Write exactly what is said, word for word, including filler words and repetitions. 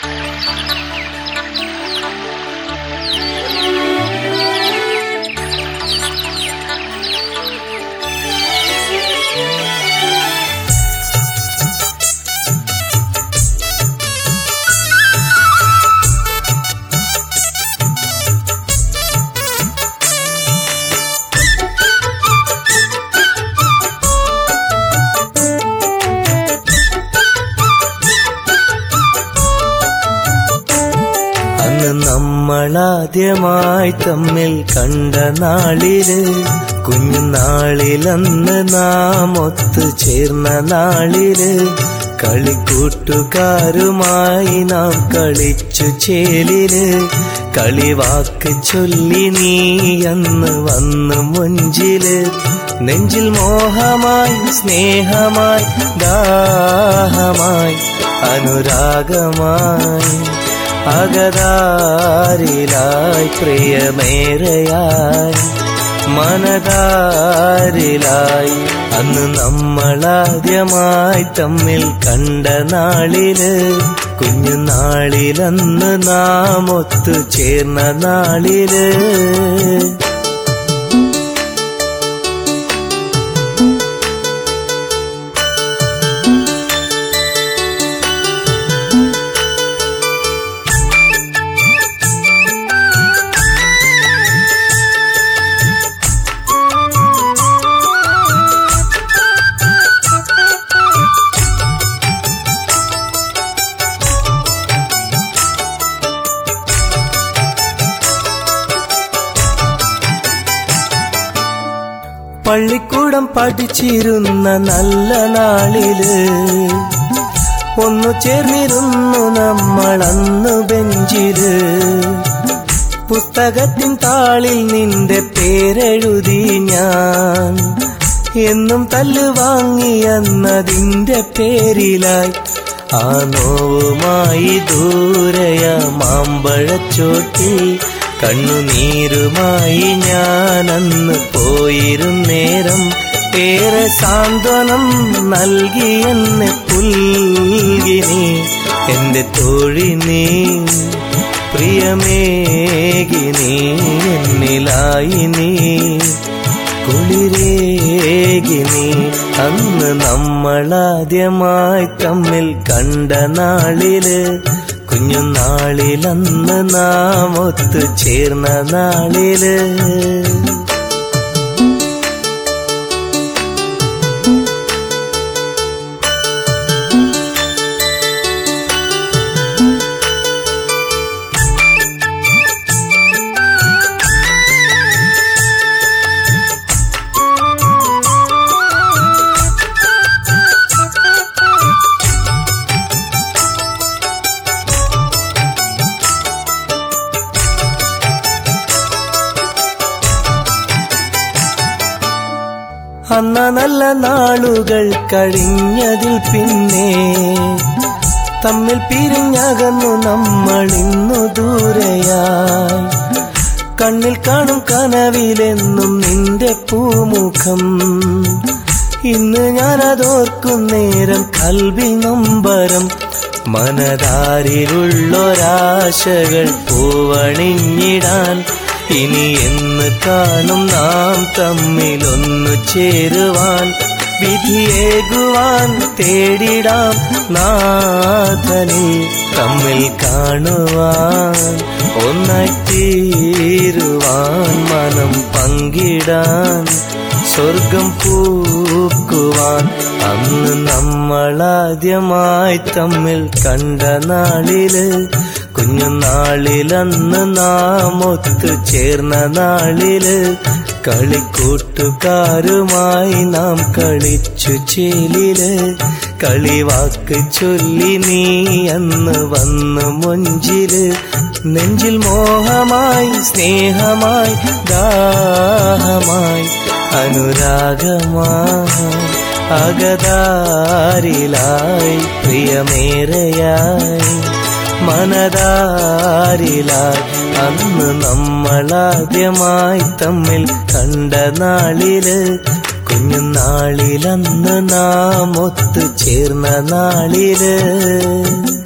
നമ്മളാദ്യമായി തമ്മിൽ കണ്ട നാളില്, കുഞ്ഞുനാളിലന്ന് നാം ഒത്തു ചേർന്ന നാളില്, കളിക്കൂട്ടുകാരുമായി നാം കളിച്ചു ചേലില്, കളിവാക്ക് ചൊല്ലി നീ അന്ന് വന്നു മുഞ്ചില്, നെഞ്ചിൽ മോഹമായി സ്നേഹമായി ദാഹമായി അനുരാഗമായി അകതാരിലായി പ്രിയമേറയായി മനതാരിലായി അന്ന് നമ്മളാദ്യമായി തമ്മിൽ കണ്ട നാളില്, കുഞ്ഞുനാളിലന്ന് നാം ഒത്തു ചേർന്ന നാളില്. പള്ളിക്കൂടം പഠിച്ചിരുന്ന നല്ല നാളില് ഒന്നു ചേർന്നിരുന്നു നമ്മളന്ന് ബെഞ്ചില്, പുസ്തകത്തിൻ താളിൽ നിന്റെ പേരെഴുതി ഞാൻ, എന്നും തല്ല് വാങ്ങിയെന്നതിന്റെ പേരിലായി ആ നോവുമായി ദൂരയ മാമ്പഴച്ചോട്ടിൽ കണ്ണുനീരുമായി ഞാനന്ന് പോയിരുന്നേരം, ഏറെ സാന്ത്വനം നൽകിയെന്നെ പുൽകിനി എന്റെ തോഴിനീ പ്രിയമേകിനി എന്നിലായി നീ കുളിരേകിനി. അന്ന് നമ്മളാദ്യമായി തമ്മിൽ കണ്ട നാളില്, കുഞ്ഞുനാളിലന്ന് നാം ഒത്തു ചേർന്ന നാളില്. അന്ന നല്ല നാളുകൾ കഴിഞ്ഞതിൽ പിന്നെ തമ്മിൽ പിരിഞ്ഞകന്നു നമ്മളിന്നു ദൂരെയായി, കണ്ണിൽ കാണും കനവിലെന്നും നിന്റെ പൂമുഖം, ഇന്ന് ഞാനതോർക്കും നേരം കൽവിൽ നൊമ്പരം, മനതാരിലുള്ളൊരാശകൾ പൂവണിഞ്ഞിടാൻ, ഇനി എന്ന് കാണും നാം തമ്മിലൊന്നു ചേരുവാൻ, വിധിയേകുവാൻ തേടിടാം നാഥനെ തമ്മിൽ കാണുവാൻ, ഒന്നായി തീരുവാൻ മനം പങ്കിടാൻ, സ്വർഗം പൂക്കുവാൻ. അന്ന് നമ്മളാദ്യമായി തമ്മിൽ കണ്ട നാളില്, കുഞ്ഞുനാളിലന്ന് നാം ഒത്തു ചേർന്ന നാളില്, കളിക്കൂട്ടുകാരുമായി നാം കളിച്ചു ചേലില്, കളിവാക്ക് ചൊല്ലി നീ അന്ന് വന്നു മുഞ്ചില്, നെഞ്ചിൽ മോഹമായി സ്നേഹമായി ദാഹമായി അനുരാഗമായി അകതാരിലായി പ്രിയമേറയായി മനതാരിലായി അന്ന് നമ്മളാദ്യമായി തമ്മിൽ കണ്ട നാളില്, കുഞ്ഞുനാളിലന്ന് നാം ഒത്തു ചേർന്ന നാളില്.